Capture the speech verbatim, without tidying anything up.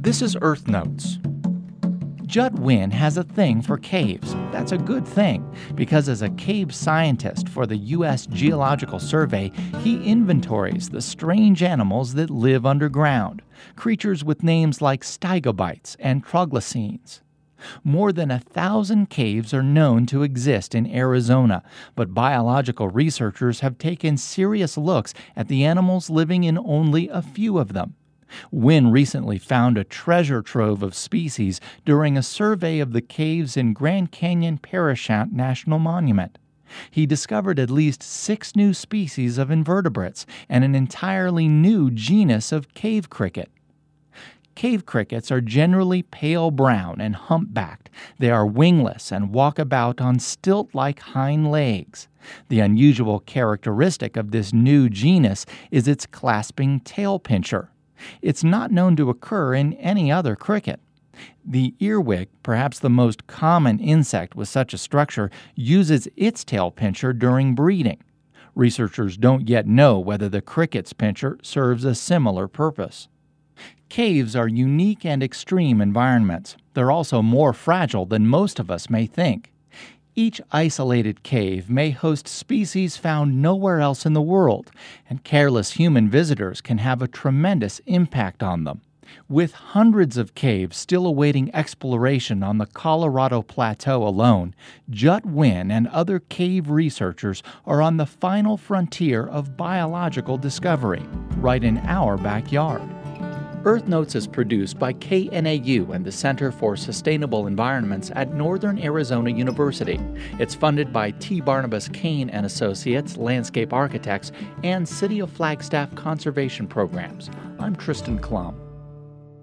This is Earth Notes. Judd Wynne has a thing for caves. That's a good thing, because as a cave scientist for the U S Geological Survey, he inventories the strange animals that live underground, creatures with names like stygobites and troglodytes. More than a thousand caves are known to exist in Arizona, but biological researchers have taken serious looks at the animals living in only a few of them. Wynne recently found a treasure trove of species during a survey of the caves in Grand Canyon Parashant National Monument. He discovered at least six new species of invertebrates and an entirely new genus of cave cricket. Cave crickets are generally pale brown and humpbacked. They are wingless and walk about on stilt-like hind legs. The unusual characteristic of this new genus is its clasping tail pincher. It's not known to occur in any other cricket. The earwig, perhaps the most common insect with such a structure, uses its tail pincher during breeding. Researchers don't yet know whether the cricket's pincher serves a similar purpose. Caves are unique and extreme environments. They're also more fragile than most of us may think. Each isolated cave may host species found nowhere else in the world, and careless human visitors can have a tremendous impact on them. With hundreds of caves still awaiting exploration on the Colorado Plateau alone, Judd Wynne and other cave researchers are on the final frontier of biological discovery, right in our backyard. Earth Notes is produced by K N A U and the Center for Sustainable Environments at Northern Arizona University. It's funded by T. Barnabas Kane and Associates, Landscape Architects, and City of Flagstaff Conservation Programs. I'm Tristan Klum.